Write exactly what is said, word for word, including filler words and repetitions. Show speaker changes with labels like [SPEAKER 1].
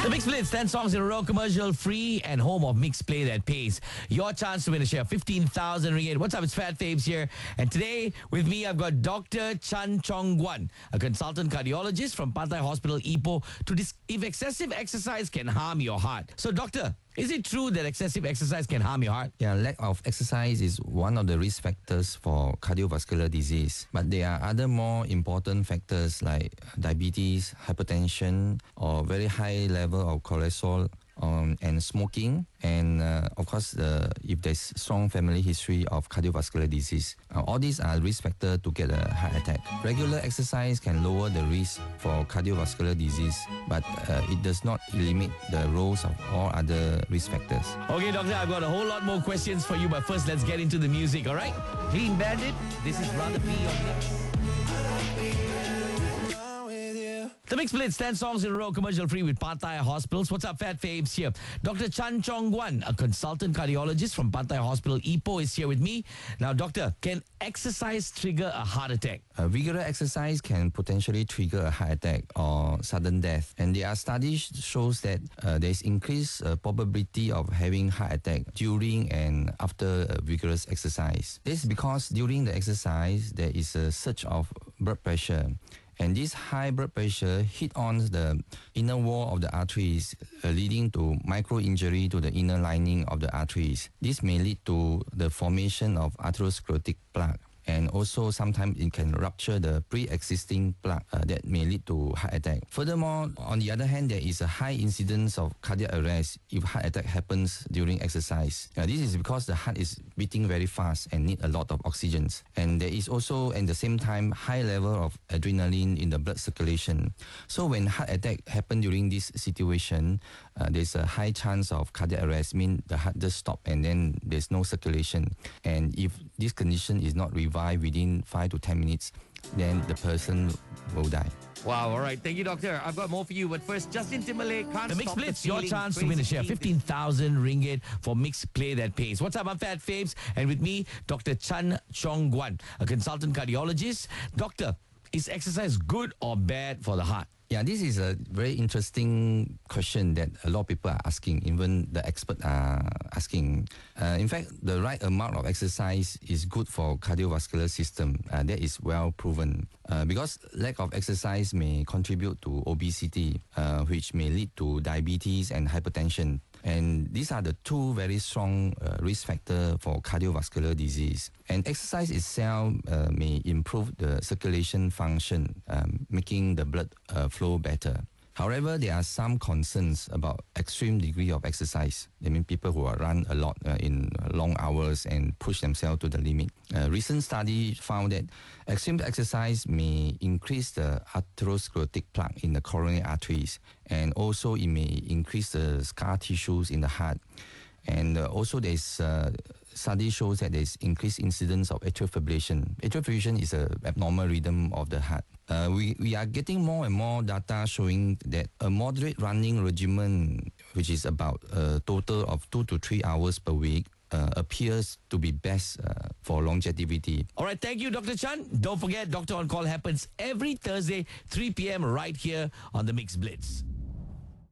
[SPEAKER 1] Mix Blitz, ten songs in a row, commercial free and home of Mix Play That Pays. Your chance to win a share of fifteen thousand ringgit. What's up? It's Fat Fabes here. And today with me, I've got Doctor Chan Chong Guan, a consultant cardiologist from Pantai Hospital, Ipoh, to dis- if excessive exercise can harm your heart. So, doctor, is it true that excessive exercise can harm your heart?
[SPEAKER 2] Yeah, lack of exercise is one of the risk factors for cardiovascular disease. But there are other more important factors like diabetes, hypertension, or very high level of cholesterol, um, and smoking. And uh, of course, uh, if there's strong family history of cardiovascular disease, uh, all these are risk factors to get a heart attack. Regular exercise can lower the risk for cardiovascular disease, but uh, it does not eliminate the roles of all other risk factors.
[SPEAKER 1] Okay, doctor, I've got a whole lot more questions for you, but first let's get into the music, all right? Clean Bandit, this is Rather Be Your Mix. The Mix Blitz, ten songs in a row, commercial free with Pantai Hospitals. What's up, Fat Fabes here? Doctor Chan Chong Guan, a consultant cardiologist from Pantai Hospital, Ipoh, is here with me. Now, doctor, can exercise trigger a heart attack?
[SPEAKER 2] A regular exercise can potentially trigger a heart attack or sudden death. And there are studies shows that uh, there is increased uh, probability of having heart attack during and after uh, vigorous exercise. This is because during the exercise, there is a surge of blood pressure. And this high blood pressure hit on the inner wall of the arteries, uh, leading to micro-injury to the inner lining of the arteries. This may lead to the formation of atherosclerotic plaque. And also, sometimes it can rupture the pre-existing plaque uh, that may lead to heart attack. Furthermore, on the other hand, there is a high incidence of cardiac arrest if heart attack happens during exercise. Uh, this is because the heart is beating very fast and need a lot of oxygen. And there is also, at the same time, high level of adrenaline in the blood circulation. So when heart attack happen during this situation, uh, there's a high chance of cardiac arrest, mean the heart just stop and then there's no circulation. And if this condition is not revived within five to ten minutes, then the person will die.
[SPEAKER 1] Wow, all right. Thank you, doctor. I've got more for you. But first, Justin Timberlake, Can't The Mix Stop Blitz, the your Feeling, chance to win a share. Crazy fifteen thousand ringgit for Mix Play That Pays. What's up, I'm Fat Fabes. And with me, Doctor Chan Chong Guan, a consultant cardiologist. Doctor, is exercise good or bad for the heart?
[SPEAKER 2] Yeah, this is a very interesting question that a lot of people are asking, even the experts are asking. Uh, in fact, the right amount of exercise is good for cardiovascular system. Uh, that is well proven. Uh, because lack of exercise may contribute to obesity, uh, which may lead to diabetes and hypertension. And these are the two very strong uh, risk factors for cardiovascular disease. And exercise itself uh, may improve the circulation function, um, making the blood uh, flow better. However, there are some concerns about extreme degree of exercise. I mean, people who are run a lot uh, in long hours and push themselves to the limit. A recent study found that extreme exercise may increase the atherosclerotic plaque in the coronary arteries, and also it may increase the scar tissues in the heart. And uh, also there's uh, study shows that there's increased incidence of atrial fibrillation. Atrial fibrillation is a abnormal rhythm of the heart. Uh, we, we are getting more and more data showing that a moderate running regimen, which is about a total of two to three hours per week, uh, appears to be best uh, for longevity.
[SPEAKER 1] All right, thank you, Doctor Chan. Don't forget, Doctor On Call happens every Thursday, three p.m. right here on the Mix Blitz.